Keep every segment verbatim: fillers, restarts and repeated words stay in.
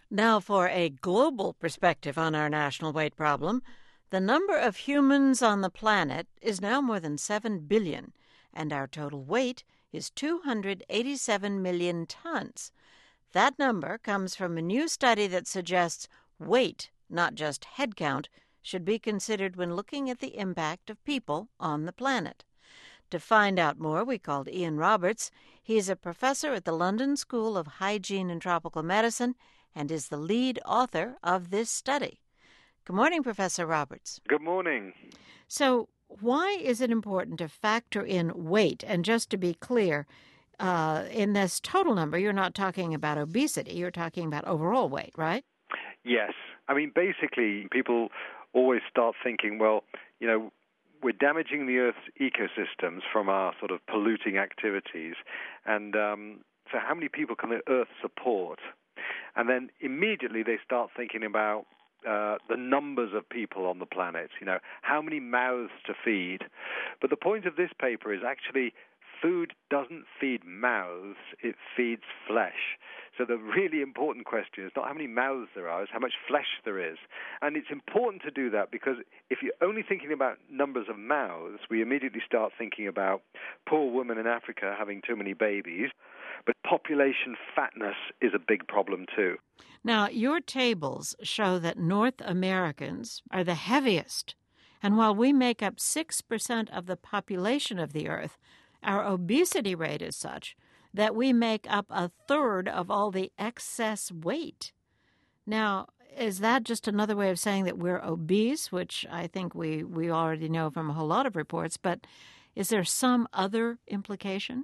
Now, for a global perspective on our national weight problem, the number of humans on the planet is now more than seven billion, and our total weight is two hundred eighty-seven million tons. That number comes from a new study that suggests weight, not just head count, should be considered when looking at the impact of people on the planet. To find out more, we called Ian Roberts. He's a professor at the London School of Hygiene and Tropical Medicine and is the lead author of this study. Good morning, Professor Roberts. Good morning. So why is it important to factor in weight? And just to be clear, uh, in this total number, you're not talking about obesity. You're talking about overall weight, right? Yes. I mean, basically, people always start thinking, well, you know, we're damaging the Earth's ecosystems from our sort of polluting activities. And um, so how many people can the Earth support? And then immediately they start thinking about uh, the numbers of people on the planet, you know, how many mouths to feed. But the point of this paper is actually food doesn't feed mouths, it feeds flesh. So the really important question is not how many mouths there are, it's how much flesh there is. And it's important to do that because if you're only thinking about numbers of mouths, we immediately start thinking about poor women in Africa having too many babies. But population fatness is a big problem too. Now, your tables show that North Americans are the heaviest. And while we make up six percent of the population of the Earth, our obesity rate is such that we make up a third of all the excess weight. Now, is that just another way of saying that we're obese, which I think we, we already know from a whole lot of reports, but is there some other implication?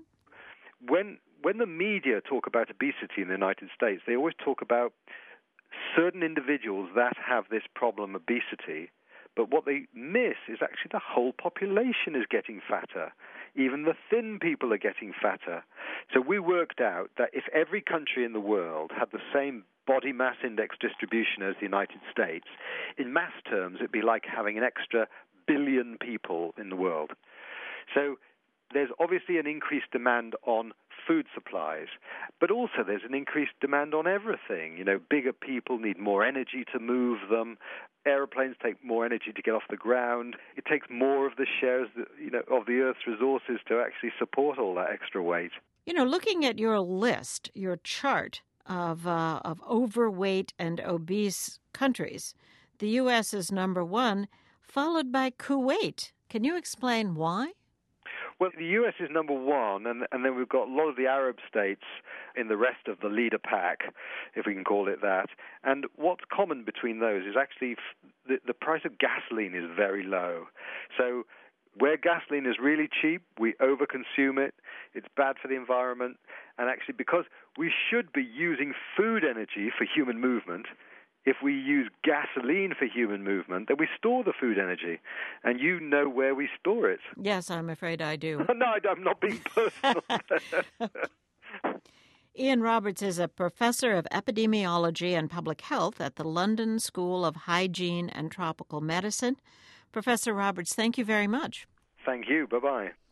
When when the media talk about obesity in the United States, they always talk about certain individuals that have this problem, obesity, but what they miss is actually the whole population is getting fatter. Even the thin people are getting fatter. So we worked out that if every country in the world had the same body mass index distribution as the United States, in mass terms, it'd be like having an extra billion people in the world. So there's obviously an increased demand on food supplies, but also there's an increased demand on everything. You know, bigger people need more energy to move them. Airplanes take more energy to get off the ground. It takes more of the shares, you know, of the Earth's resources to actually support all that extra weight. You know, looking at your list, your chart of uh, of overweight and obese countries, the U S is number one, followed by Kuwait. Can you explain why? Well, the U S is number one, and, and then we've got a lot of the Arab states in the rest of the leader pack, if we can call it that. And what's common between those is actually f- the, the price of gasoline is very low. So where gasoline is really cheap, we overconsume it. It's bad for the environment. And actually, because we should be using food energy for human movement, if we use gasoline for human movement, then we store the food energy. And you know where we store it. Yes, I'm afraid I do. No, I'm not being personal. Ian Roberts is a professor of epidemiology and public health at the London School of Hygiene and Tropical Medicine. Professor Roberts, thank you very much. Thank you. Bye-bye.